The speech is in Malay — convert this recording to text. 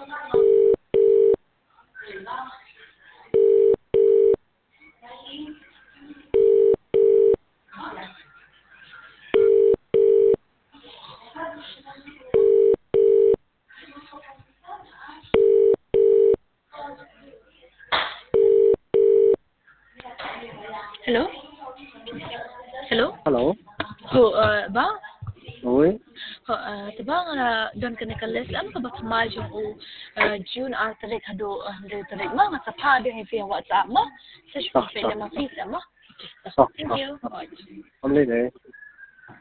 Hello? Hello? Hello. Bang? Oui. Tabang don ka nakalis am ka ba tumayo o June tarik hado tarik ma nga sa din via WhatsApp mo sa shopee na mafisa mo. Thank you. Only there.